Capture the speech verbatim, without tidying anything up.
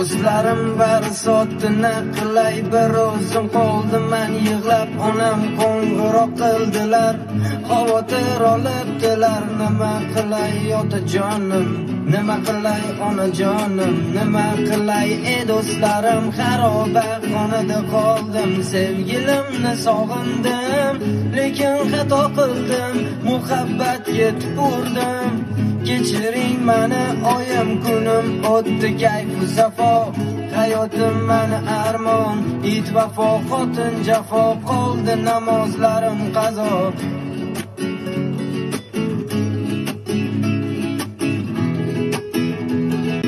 Do'stlarim bari sotdi, naqilay bir o'zim qoldim men yig'lab. Onam qo'ng'iroq qildilar, xavotir olibdilar. Nima qilay otajonim, nima qilay onajonim, nima qilay ey do'stlarim, xaroba xonada qoldim. Sevgilimni sog'indim, lekin xato qildim, muhabbatga tupurdim. Kechiring meni oyim, kunim o'tdi kayfu safo. Hayotim meni armon, it vafo, xotin jafo. Qoldi namozlarim qazo,